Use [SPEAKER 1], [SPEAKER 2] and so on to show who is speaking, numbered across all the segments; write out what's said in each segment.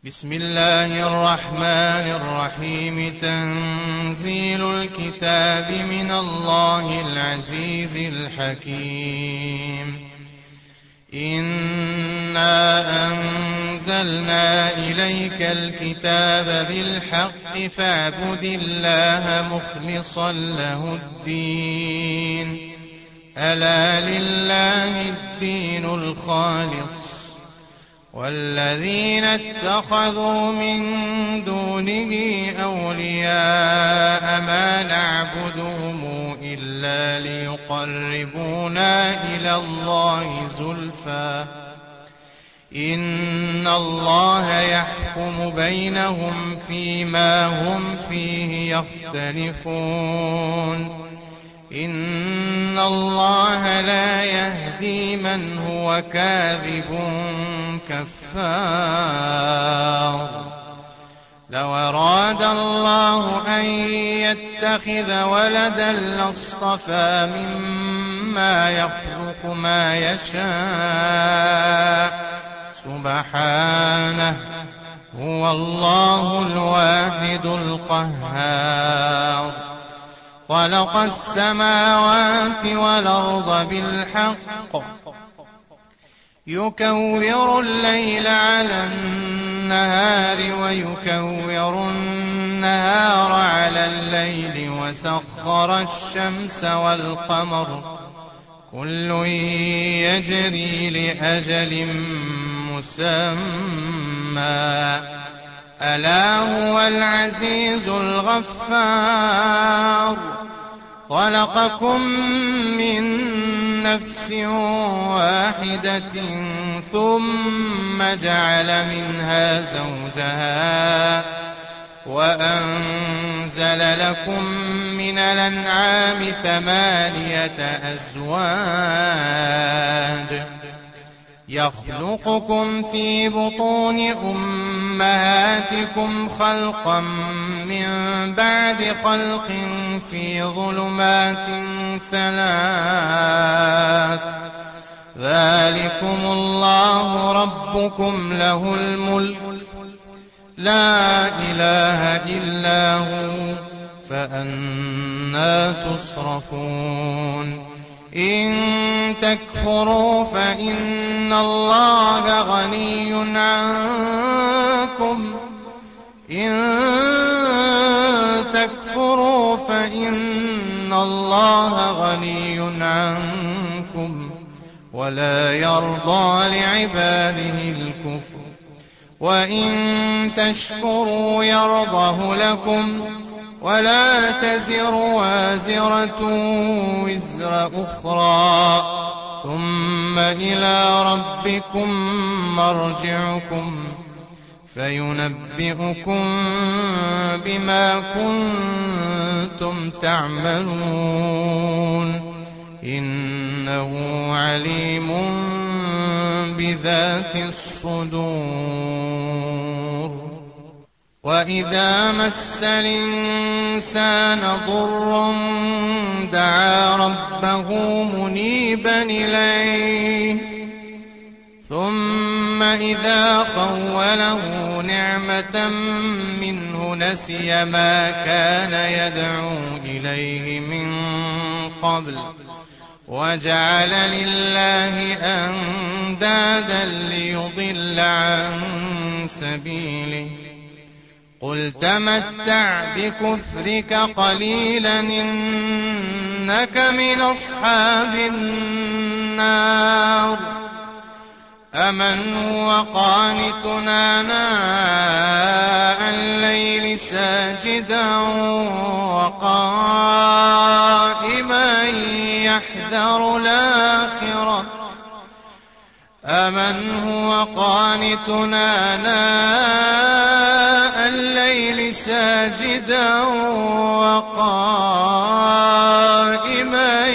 [SPEAKER 1] بسم الله الرحمن الرحيم. تنزيل الكتاب من الله العزيز الحكيم. إنا أنزلنا إليك الكتاب بالحق فاعبد الله مخلصا له الدين. ألا لله الدين الخالص والذين اتخذوا من دونه أولياء ما نعبدهم إلا ليقربونا إلى الله زلفى إن الله يحكم بينهم فيما هم فيه يختلفون. إن الله لا يهدي من هو كاذب كفار. لو أراد الله أن يتخذ ولدا لاصطفى مما يخلق ما يشاء سبحانه هو الله الواحد القهار. خلق السماوات والأرض بالحق يكور الليل على النهار ويكور النهار على الليل وسخر الشمس والقمر كل يجري لأجل مسمى ألا هو العزيز الغفار. خلقكم من نفس واحدة ثم جعل منها زوجها وأنزل لكم من الأنعام 8 أزواج يخلقكم في بطون أمهاتكم خلقا من بعد خلق في ظلمات 3 ذلكم الله ربكم له الملك لا إله إلا هو فأنى تصرفون. إن تكفروا فإن الله غني عنكم ولا يرضى لعباده الكفر وإن تشكروا يرضه لكم ولا تزر وازرة وزر أخرى ثم إلى ربكم مرجعكم فينبئكم بما كنتم تعملون إنه عليم بذات الصدور. وإذا مس الإنسان ضر دعا ربه منيبا إليه ثم إذا خوله نعمة منه نسي ما كان يدعو إليه من قبل وجعل لله أندادا ليضل عن سبيله قل تمتع بكفرك قليلا إنك من أصحاب النار. أمن هو قانتنا آناء الليل ساجدا وقائما يحذر الآخرة أمن هو قانتنا آناء الليل ساجدا وقائما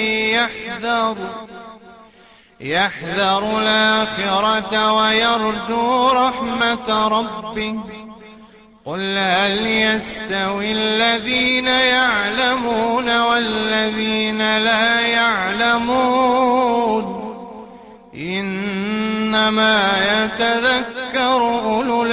[SPEAKER 1] يحذر الآخرة ويرجو رحمة ربه قل هل يستوي الذين يعلمون والذين لا يعلمون إنما يتذكر أولو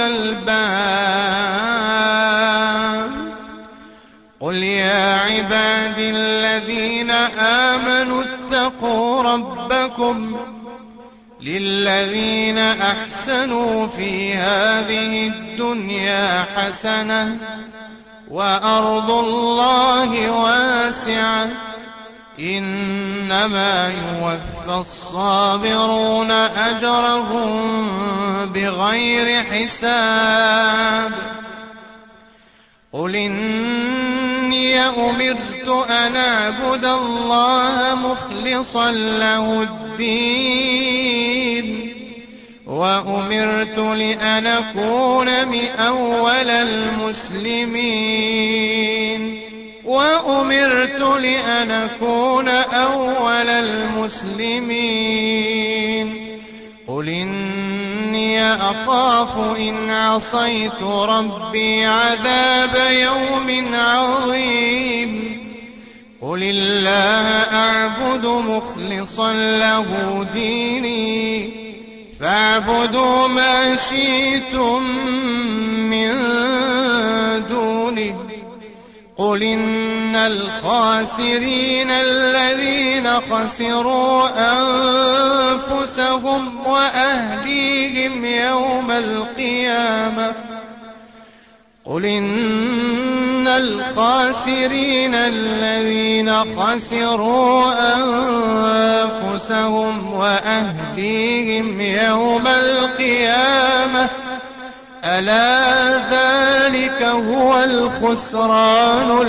[SPEAKER 1] الألباب. قل يا عبادي الذين آمنوا اتقوا ربكم للذين أحسنوا في هذه الدنيا حسنة وأرض الله واسعة إنما يوفى الصابرون أجرهم بغير حساب. قل إني أمرت أن أعبد الله مخلصا له الدين وأمرت لأن أكون أول المسلمين قل إني أخاف إن عصيت ربي عذاب يوم عظيم. قل الله أعبد مخلصا له ديني فاعبدوا ما شئتم من دونه. قل إن الخاسرين الذين خسروا أنفسهم وأهليهم يوم القيامة ألا ذلك هو الخسران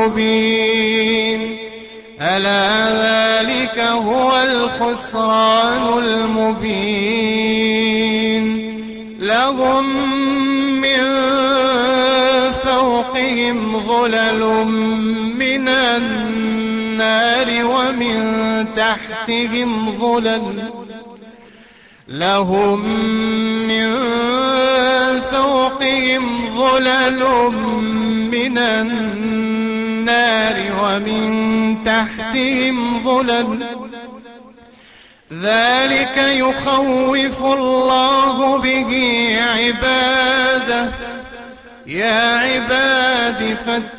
[SPEAKER 1] المبين. لهم من فوقهم ظلل من النار ومن تحتهم ظلل ذلك يخوف الله به عباده. يا عباد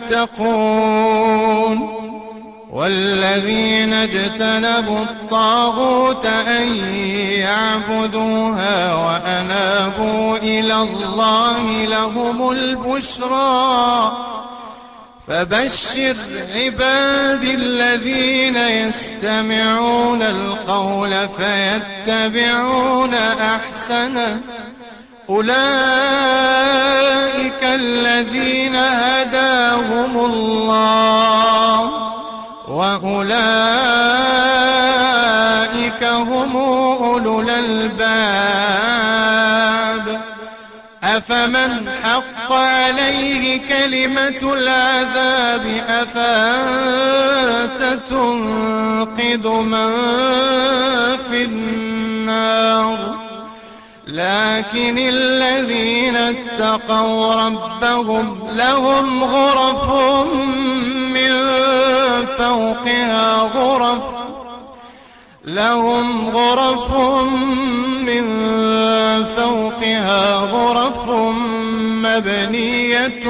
[SPEAKER 1] فاتقون. والذين اجتنبوا الطاغوت أن يعبدوها وأنابوا إلى الله لهم البشرى. فبشر عبادي الذين يستمعون القول فيتبعون أحسنه. أولئك الذين هداهم الله وأولئك هم أولو الألباب. أفمن حق عليه كلمة العذاب أفأنت تنقذ من في النار. لكن الذين اتقوا ربهم لهم غرف من فوقها غرف مبنية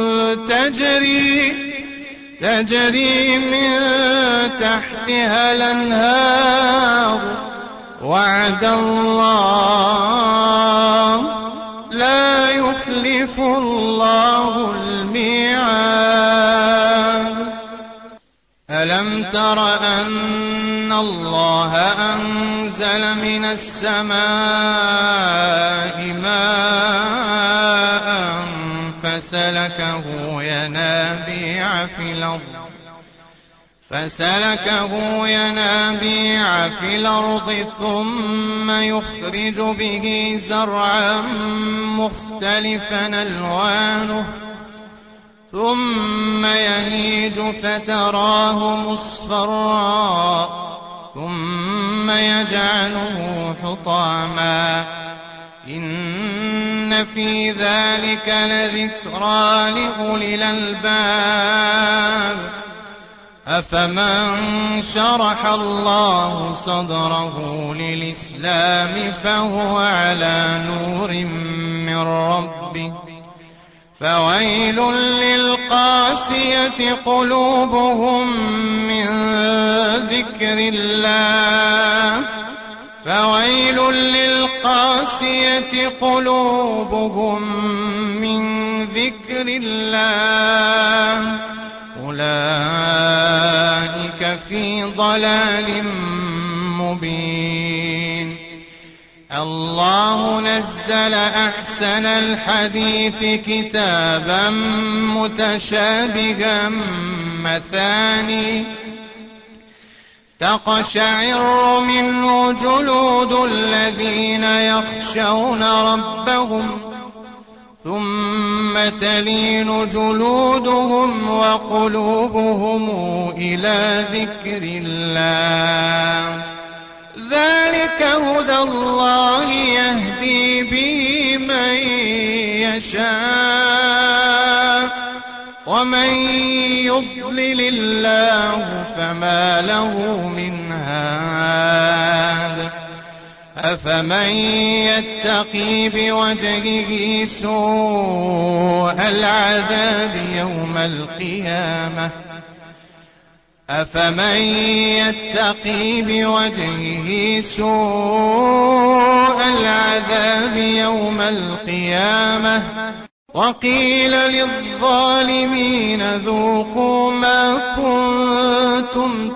[SPEAKER 1] تجري من تحتها الأنهار. وعد الله لا يخلف الله الميعاد. ألم تر أن الله أنزل من السماء ماء فسلكه ينابيع في الأرض ثم يخرج به زرعا مختلفا ألوانه ثم يهيج فتراه مصفرا ثم يجعله حطاما. إن في ذلك لذكرى لأولي الألباب. أفمن شرح الله صدره للإسلام فهو على نور من ربه فويل للقاسية قلوبهم من ذكر الله فويل للقاسية قلوبهم من ذكر الله أولئك في ضلال مبين. الله نزل أحسن الحديث كتابا متشابها مثاني تقشعر منه جلود الذين يخشون ربهم ثم تلين جلودهم وقلوبهم إلى ذكر الله ذلك هدى الله يهدي به من يشاء ومن يضلل الله فما له من هاد أفمن يتقي بوجهه سوء العذاب يوم القيامة أفمن يتقي بوجهه سوء العذاب يوم القيامة وقيل للظالمين ذوقوا ما كنتم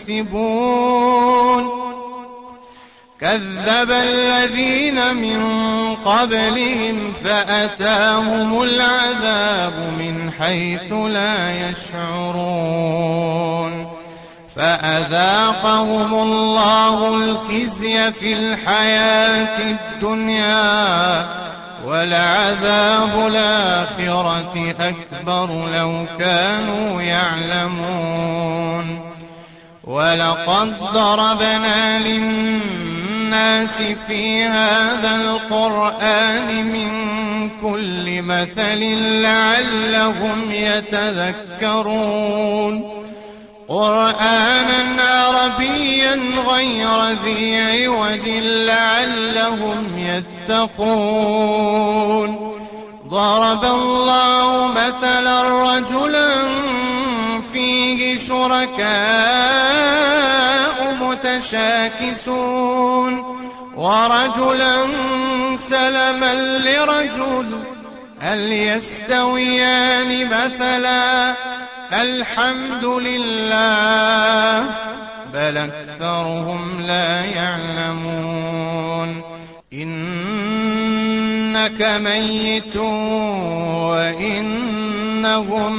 [SPEAKER 1] تكسبون كذب الذين من قبلهم فأتاهم العذاب من حيث لا يشعرون فأذاقهم الله الخزي في الحياة الدنيا ولعذاب الآخرة أكبر لو كانوا يعلمون ولقد ضربنا للناس في هذا القرآن من كل مثل لعلهم يتذكرون قرآنا عربيا غير ذي عوج لعلهم يتقون ضرب الله مثلا رجلا فيه شركاء متشاكسون ورجلا سلما لرجل هل يستويان مثلا الحمد لله بل أكثرهم لا يعلمون إنك ميت وإنهم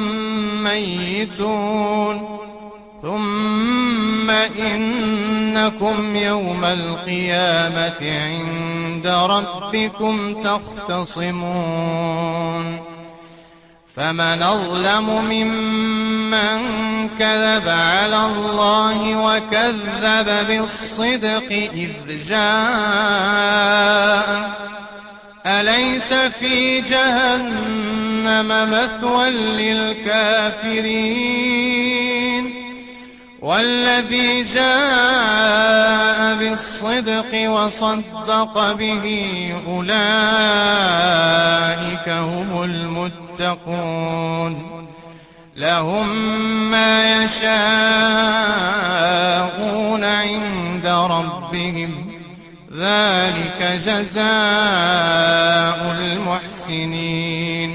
[SPEAKER 1] ميتون ثم إنكم يوم القيامة عند ربكم تختصمون فمن أظلم ممن كذب على الله وكذب بالصدق إذ جاء أليس في جهنم مثوى للكافرين والذي جاء بالصدق وصدق به أولئك هم المتقون لهم ما يشاءون عند ربهم ذلك جزاء المحسنين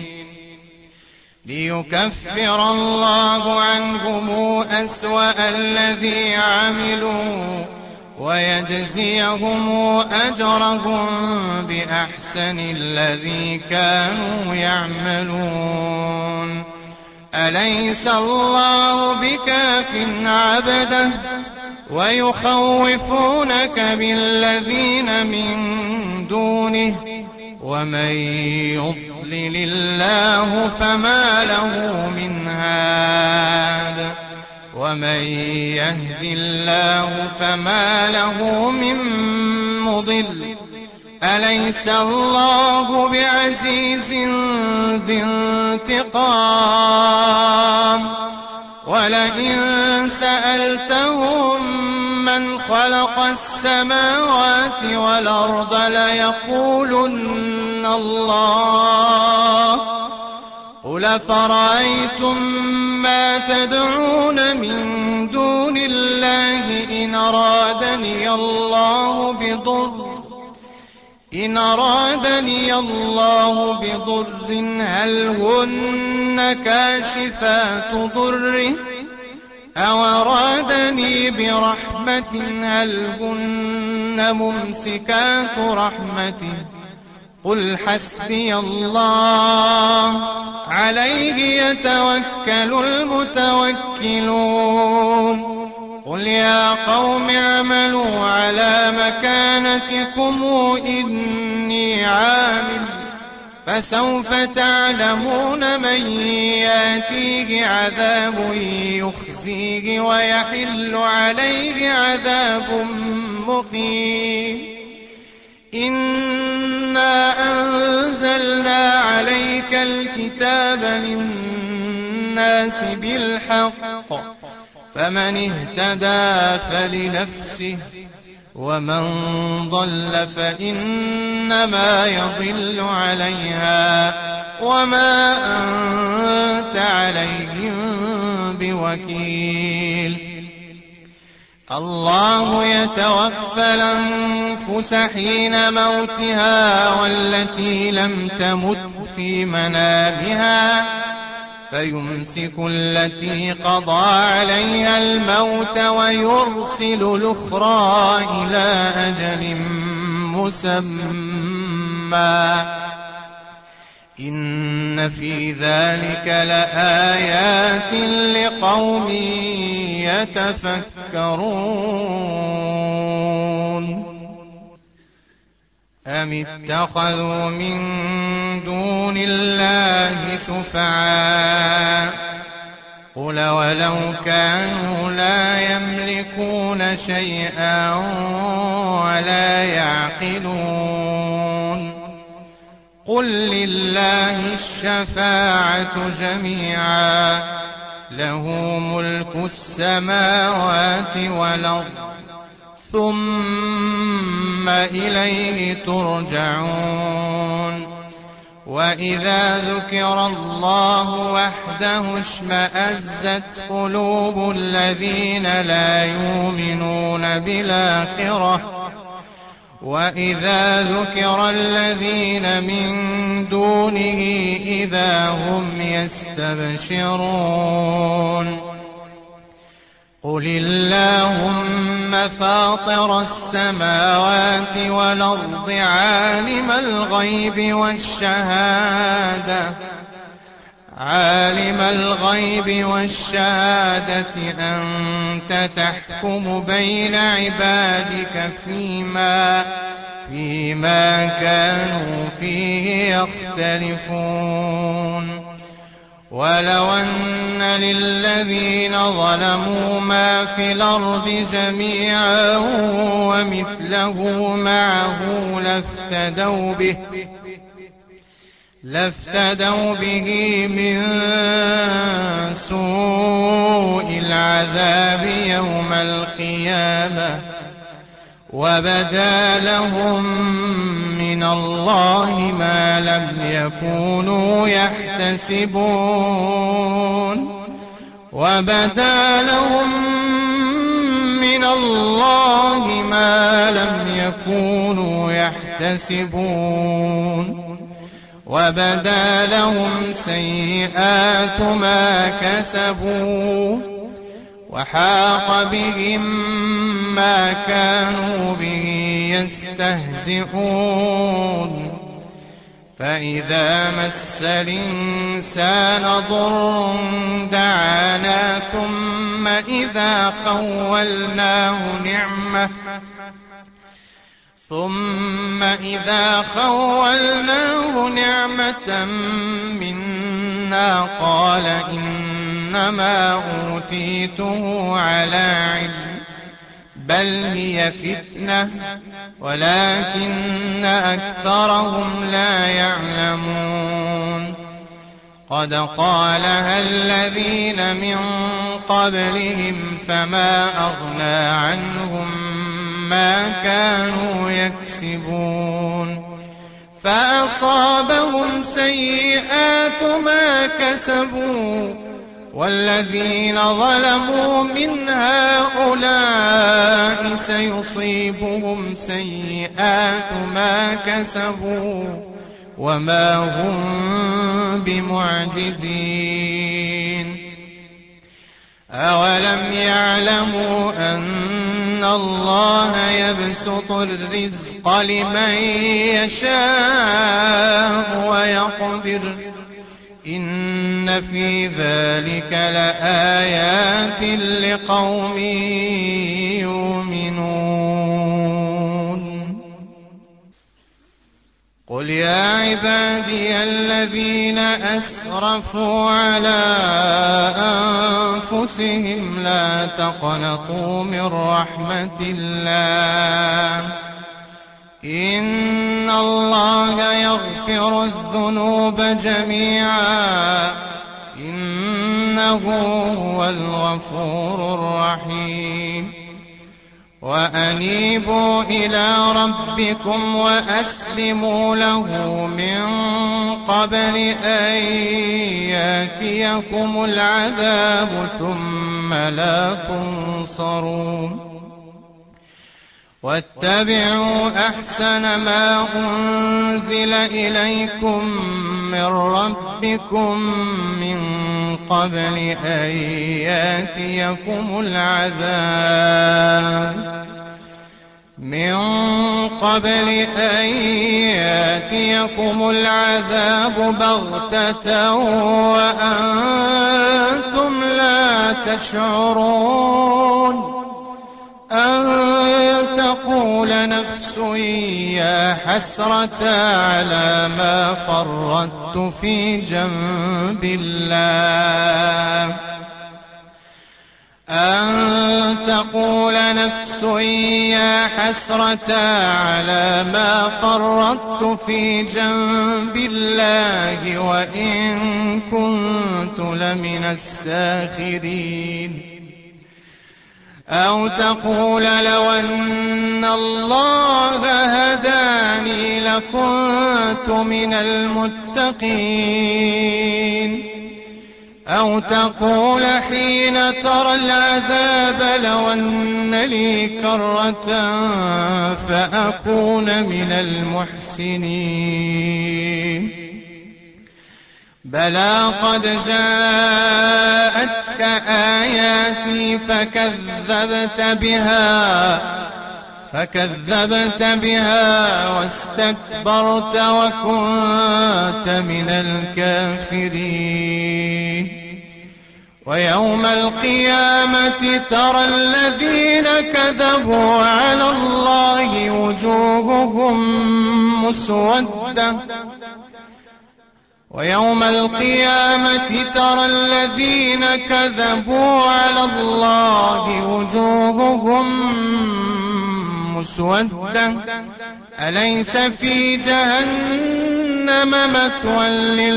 [SPEAKER 1] ليكفر الله عنهم أسوأ الذي عملوا ويجزيهم أجرهم بأحسن الذي كانوا يعملون أليس الله بكاف عبده ويخوفونك بالذين من دونه ومن يضلل الله فما له من هاد ومن يهد الله فما له من مضل أليس الله بعزيز ذي انتقام ولئن سألتهم من خلق السماوات والأرض ليقولن الله قل فرأيتم ما تدعون من دون الله إن أرادني الله بضر هل هن كاشفات ضره أو أرادني برحمة هل هن ممسكات رحمته قل حسبي الله عليه يتوكل المتوكلون قل يا قوم اعملوا على مكانتكم إني عامل فسوف تعلمون من ياتيه عذاب يخزيه ويحل عليه عذاب مقيم إنا أنزلنا عليك الكتاب للناس بالحق فمن اهتدى فلنفسه ومن ضل فإنما يضل عليها وما أنت عليهم بوكيل الله يتوفى الأنفس حين موتها والتي لم تمت في منامها فيمسك التي قضى عليها الموت ويرسل الأخرى إلى أجل مسمى إن في ذلك لآيات لقوم يتفكرون أم اتخذوا من دون الله شفعاء قل ولو كانوا لا يملكون شيئا ولا يعقلون قل لله الشفاعة جميعا له ملك السماوات والأرض ثم إليه ترجعون وإذا ذكر الله وحده اشمأزت قلوب الذين لا يؤمنون بالآخرة وإذا ذكر الذين من دونه إذا هم يستبشرون قل اللهم فاطر السماوات والأرض عالم الغيب والشهادة أنت تحكم بين عبادك فيما كانوا فيه يختلفون ولو أن للذين ظلموا ما في الأرض جميعا ومثله معه لافتدوا به من سوء العذاب يوم القيامة وبدا لهم من الله ما لم يكونوا يحتسبون وبدا لهم سيئات ما كسبوا وحاق بهم ما كانوا به يستهزئون فإذا مس الإنسان ضر دعانا ثم إذا خولناه نعمة منا قال إنما أوتيته على علم بل هي فتنة ولكن أكثرهم لا يعلمون قد قالها الذين من قبلهم فما أغنى عنهم ما كانوا يكسبون فأصابهم سيئات ما كسبوا والذين ظلموا من هؤلاء سيصيبهم سيئات ما كسبوا وما هم بمعجزين أولم يعلموا أن الله يبسط الرزق لمن يشاء ويقدر إن في ذلك لآيات لقوم يؤمنون قل يا عبادي الذين أسرفوا على أنفسهم لا تقنطوا من رحمة الله إن الله يغفر الذنوب جميعا إنه هو الغفور الرحيم وأنيبوا إلى ربكم وأسلموا له من قبل أن يأتيكم العذاب ثم لا تنصرون واتبعوا أحسن ما أنزل إليكم من ربكم من قبل أن يأتيكم العذاب بغتة وأنتم لا تشعرون أن تقول نفس يا حسرة على ما فرطت في جنب الله أن تقول نفس يا حسرة على ما فرطت في جنب الله وإن كنت لمن الساخرين أو تقول لو أن الله هداني لكنت من المتقين أو تقول حين ترى العذاب لو أن لي كرة فأكون من المحسنين بلى قد جاءتك آياتي فكذبت بها واستكبرت وكنت من الكافرين ويوم القيامة ترى الذين كذبوا على الله وجوههم مسودة ويوم القيامة ترى الذين كذبوا على الله وجوههم مسودة أليس في جهنم مثوى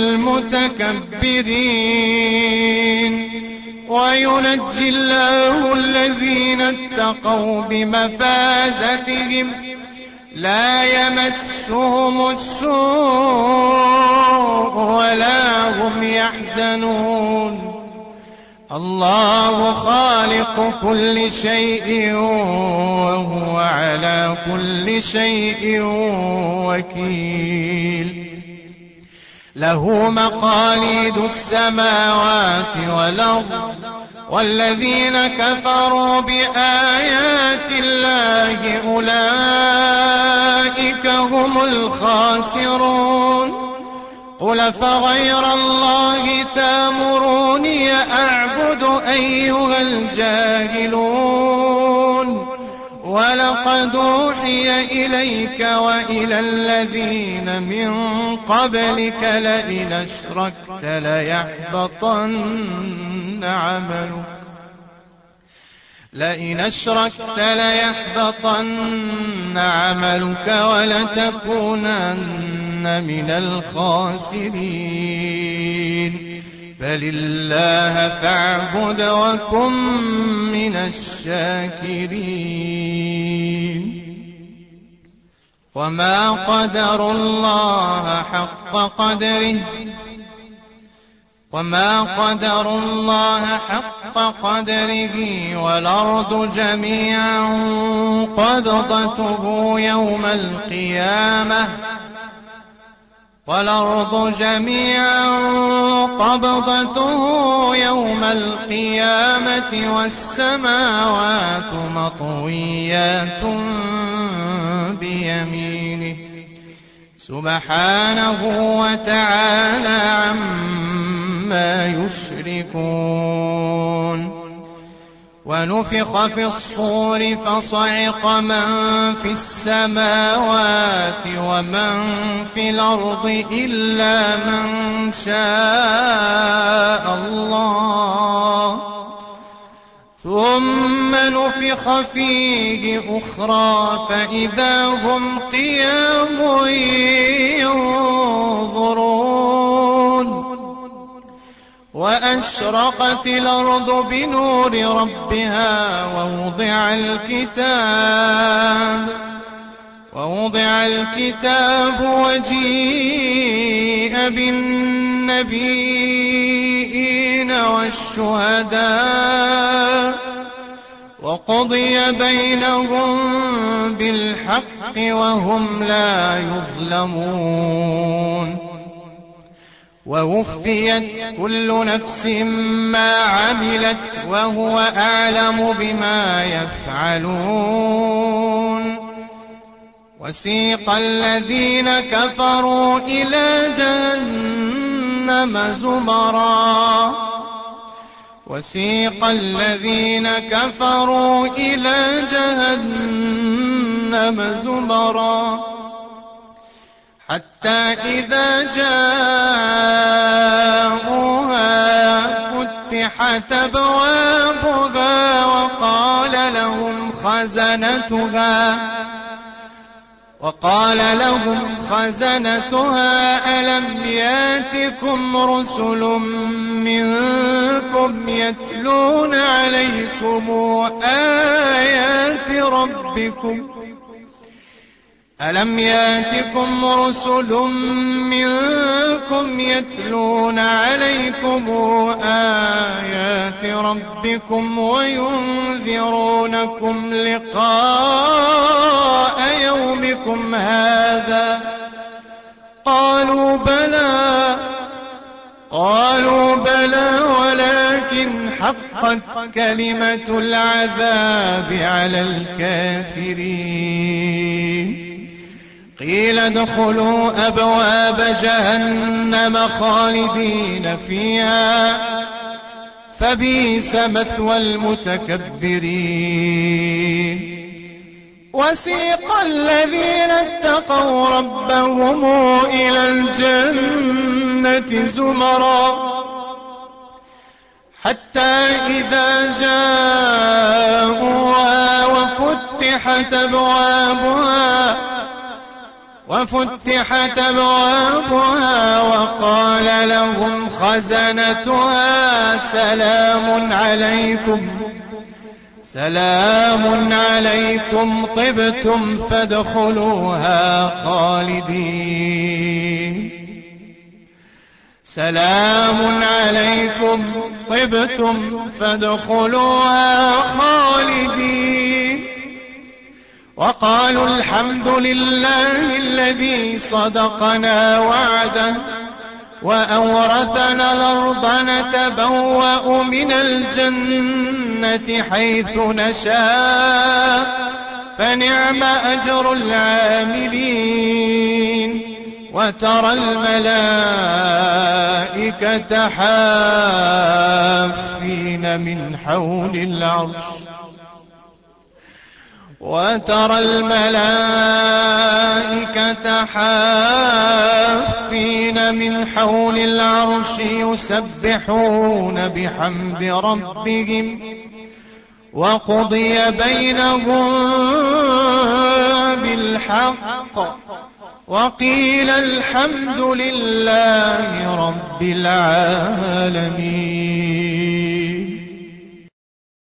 [SPEAKER 1] للمتكبرين وينجي الله الذين اتقوا بمفازتهم لا يمسهم السوء ولا هم يحزنون الله خالق كل شيء وهو على كل شيء وكيل له مقاليد السماوات والأرض والذين كفروا بآيات الله أولئك هم الخاسرون قل فغير الله تأمروني أعبد أيها الجاهلون ولقد أوحي إليك وإلى الذين من قبلك لئن أشركت ليحبطن عملك ولتكونن من الخاسرين بل الله فاعبد وكن من الشاكرين وما قدروا الله حق قدره والأرض جميعا قبضته يوم القيامة والسماوات مطويات بيمينه سبحانه وتعالى عما يشركون ونفخ في الصور فصعق من في السماوات ومن في الأرض إلا من شاء الله ثم نفخ فيه أخرى فإذا هم قيام ينظرون وأشرقت الأرض بنور ربها ووضع الكتاب وجيء بالنبيين والشهداء وقضي بينهم بالحق وهم لا يظلمون ووفيت كل نفس ما عملت وهو أعلم بما يفعلون وسيق الذين كفروا إلى جهنم زمرا حتى إذا جاءوها فتحت أبوابها وقال لهم خزنتها ألم ياتكم رسل منكم يتلون عليكم آيات ربكم وينذرونكم لقاء يومكم هذا قالوا بلى ولكن حقت كلمة العذاب على الكافرين قيل ادخلوا أبواب جهنم خالدين فيها فبئس مثوى المتكبرين وسيق الذين اتقوا ربهم إلى الجنة زمرا حتى إذا جاءوها وفتحت أبوابها وقال لهم خزنتها سلام عليكم طبتم فادخلوها خالدين وقالوا الحمد لله الذي صدقنا وعده وأورثنا الأرض نتبوأ من الجنة حيث نشاء فنعم أجر العاملين وترى الملائكة حافين من حول العرش يسبحون بحمد ربهم وقضي بينهم بالحق وقيل الحمد لله رب العالمين.